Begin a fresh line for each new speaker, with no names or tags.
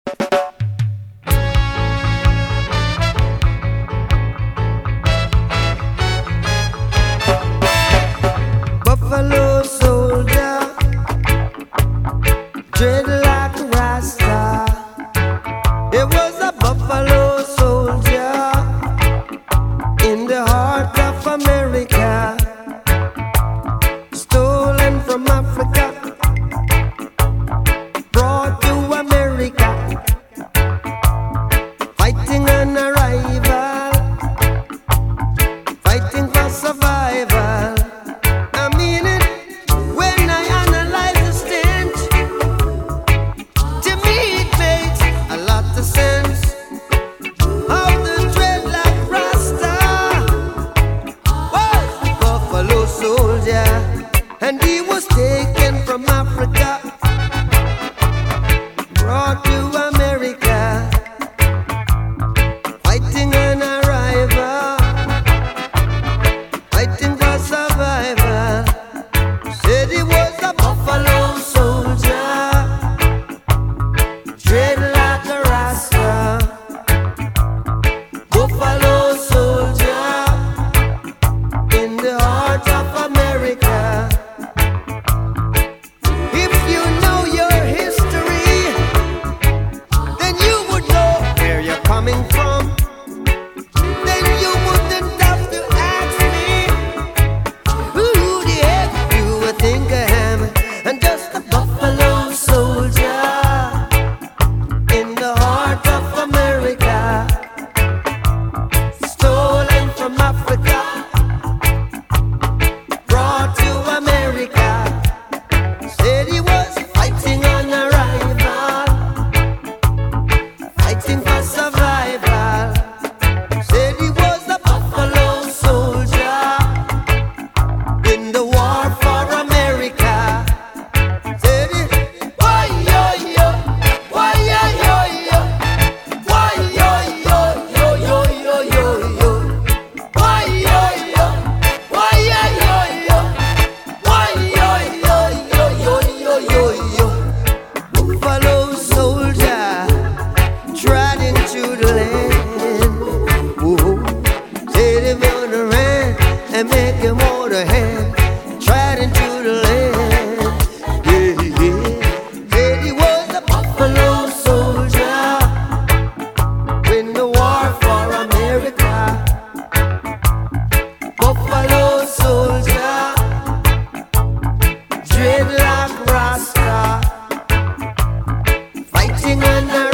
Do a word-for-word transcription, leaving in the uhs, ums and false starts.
Buffalo soldier, dread like a Rasta. It was a buffalo soldier in the heart of America, stolen from Africa, brought to America, fighting an arrival, fighting for survival. I mean it when I analyze the stench. To me it makes a lot of sense. How the dreadlock Rasta was a buffalo soldier, and he was taken from Africa, brought to America, fighting an arrival, fighting for survival. Said he was a buffalo soldier, dread like a Rasta. Buffalo soldier in the heart of America. If you know your history, then you would know where you're coming from. Then you wouldn't have to ask me who the heck you would think I am. I'm just a buffalo soldier in the heart of America, stolen from Africa, brought to America. Said he was fighting on arrival, fighting for survival. Said he was a buffalo soldier in the war for America. Said he, why yo yo, why yo yo yo, why yo yo yo yo yo yo yo, why yo yo, why yo yo yo, why yo yo yo yo yo yo yo. Buffalo soldier trod into the land. Whoa. Said if you wanna run and make him hold a hand, trod into the land. Yeah, yeah. Said he was a buffalo soldier in the war for America. Buffalo soldier, dread like Rasta, fighting an